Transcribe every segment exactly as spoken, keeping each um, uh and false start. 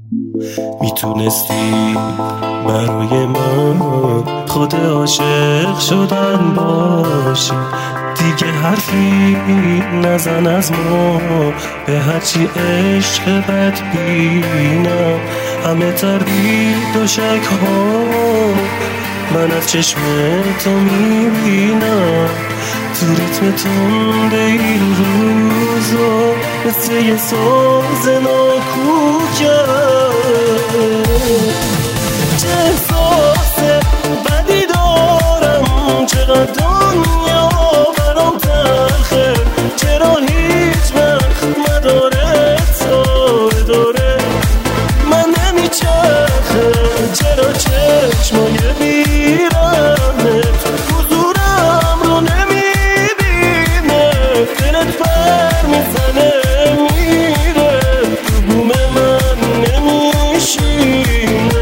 میتونستی برای من خود عاشق شدن باشی، دیگه حرفی نزن از ما، به هرچی عشق بد بینم. همه تردید و شک ها من از چشم تو میبینم، تو ریتم تنده این روزا مثل یه ساز ناکوکم. چه احساس بدی دارم، چقدر دنیا برام تلخه، چرا هیچ وقت مداره تا اداره من نمیچرخه، چرا چشمای بیرمت حضورم رو نمیبینه، دلت پر میزنه میره تو بوم من نمیشینه.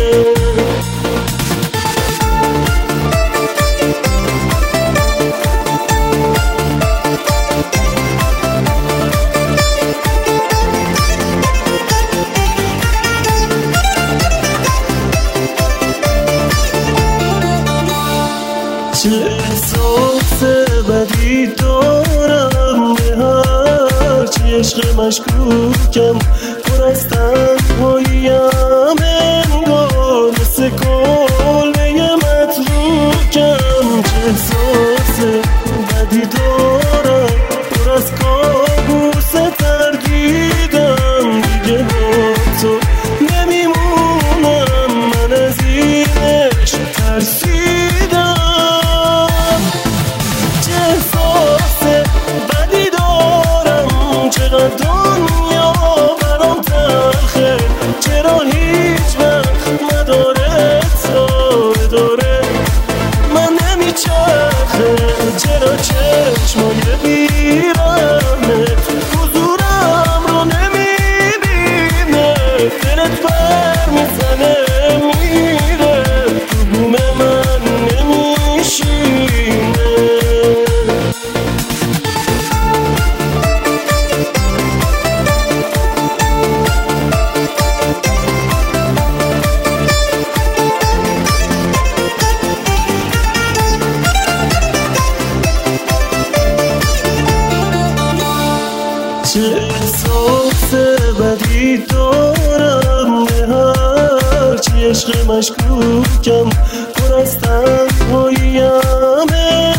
چه احساس بدی دارم، به هرچی عشق مشکوکم، پر از تنهاییم انگار مثل کلبه متروکم. چه احساس بدی دارم، پر از کابوس تردیدم، دیگه با تو نمیمونم، من از این عشق ترسیدم. چقدر دنیا برام تلخه، چرا هیچ وقت نداره تا اداره من نمیچرخه، چرا چشمای بیرمت حضورم رو نمیبینه، دلت پر میزنه میره تو بوم من نمیشینه. چه احساس بدی دارم، به هرچی عشق مشکوکم، پر از تنهاییم